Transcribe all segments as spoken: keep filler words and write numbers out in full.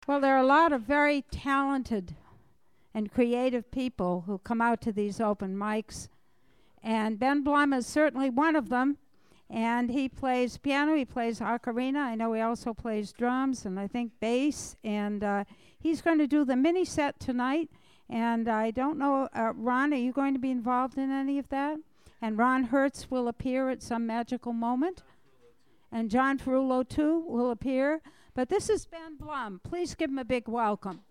Well, there are a lot of very talented and creative people who come out to these open mics, and Ben Blum is certainly one of them. And he plays piano, he plays ocarina. I know he also plays drums and I think bass. And uh, he's going to do the mini set tonight. And I don't know, uh, Ron, are you going to be involved in any of that? And Ron Hertz will appear at some magical moment. And John Ferrulo, too, will appear. But this is Ben Blum. Please give him a big welcome.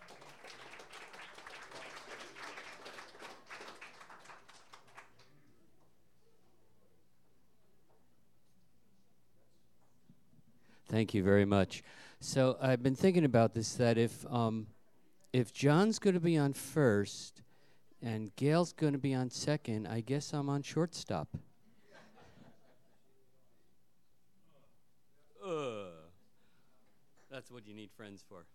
Thank you very much. So I've been thinking about this, that if um, if John's going to be on first and Gail's going to be on second, I guess I'm on shortstop. uh, that's what you need friends for.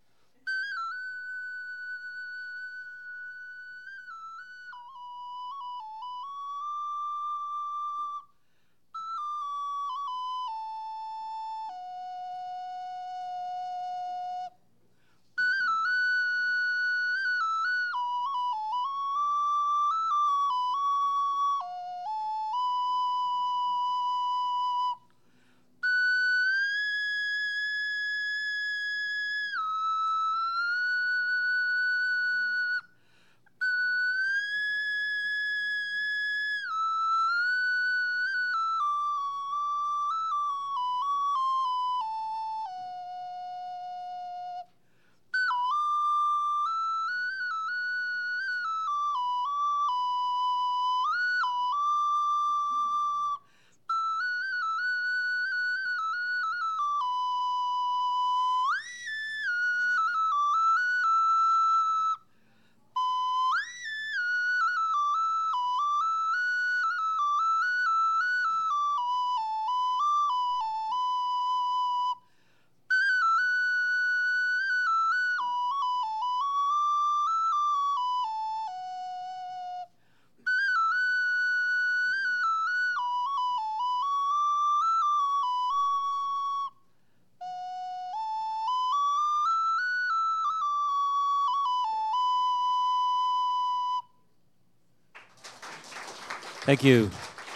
Thank you.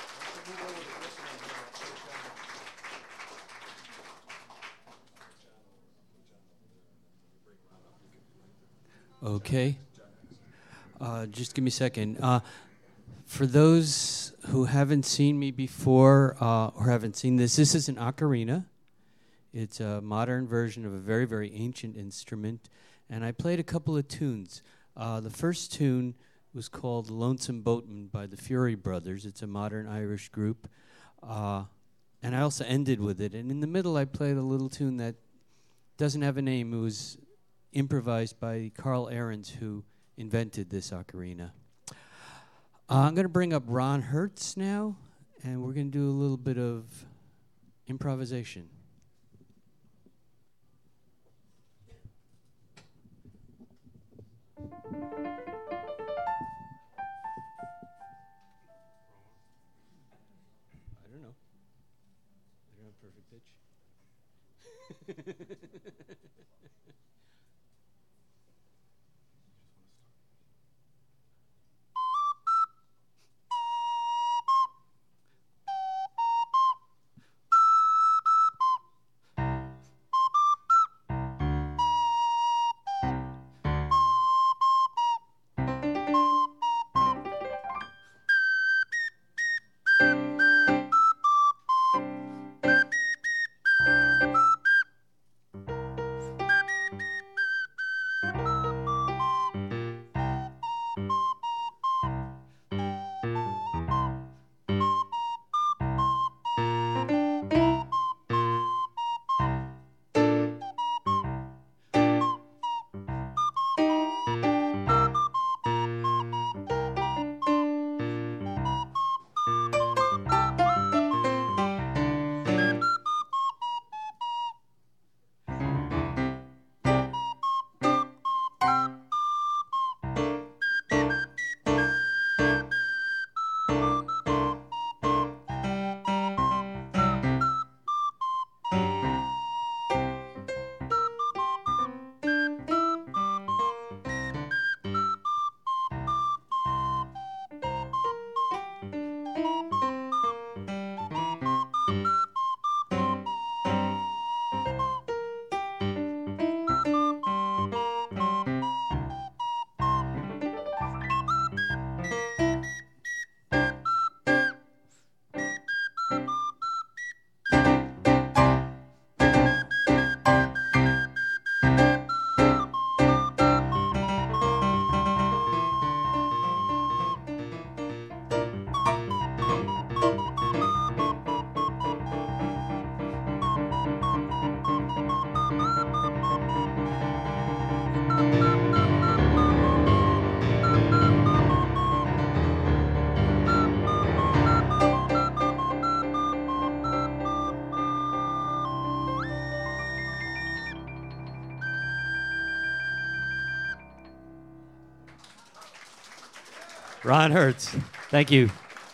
Okay. Uh, just give me a second. Uh, for those who haven't seen me before uh, or haven't seen this, this is an ocarina. It's a modern version of a very, very ancient instrument. And I played a couple of tunes. Uh, the first tune was called Lonesome Boatman by the Fury Brothers. It's a modern Irish group. Uh, and I also ended with it. And in the middle, I played a little tune that doesn't have a name. It was improvised by Carl Ahrens, who invented this ocarina. Uh, I'm going to bring up Ron Hertz now, and we're going to do a little bit of improvisation. Ron Hertz. Thank you.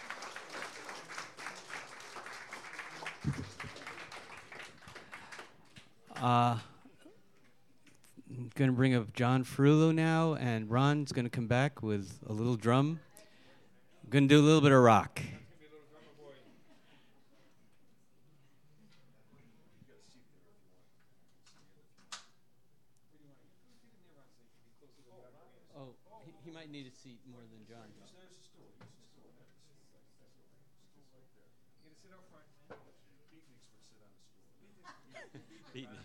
Uh, I'm going to bring up John Ferrulo now, and Ron's going to come back with a little drum. I'm going to do a little bit of rock. Oh, he, he might need a seat more than John. Beatnik.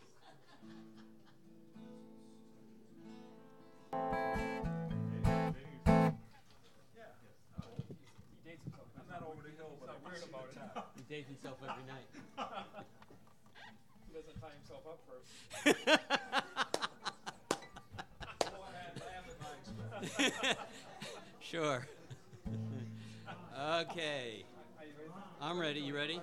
He dates himself every night. He doesn't tie himself up first. Sure. Okay. I'm ready. You ready?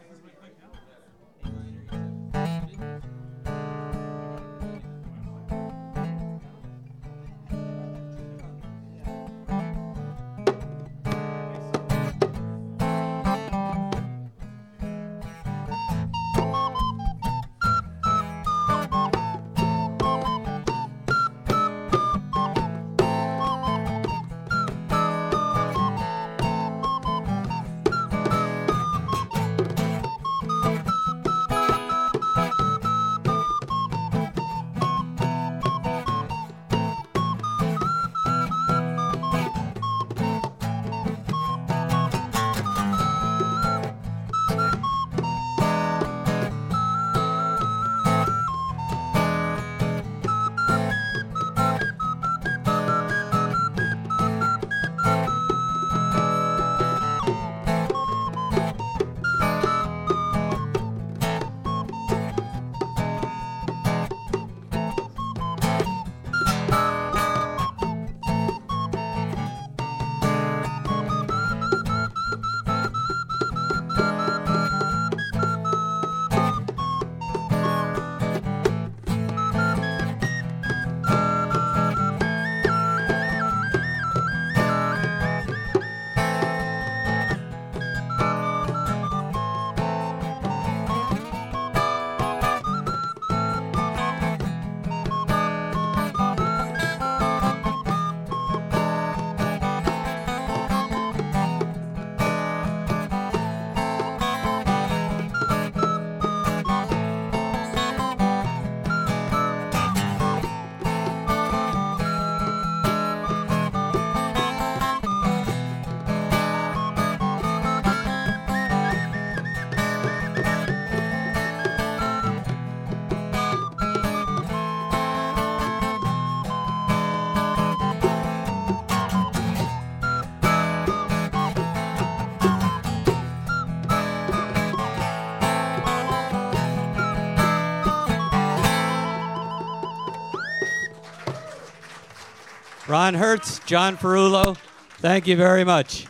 Ron Hertz, John Ferrulo, thank you very much.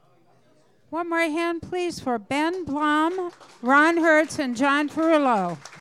One more hand, please, for Ben Blum, Ron Hertz, and John Ferrulo.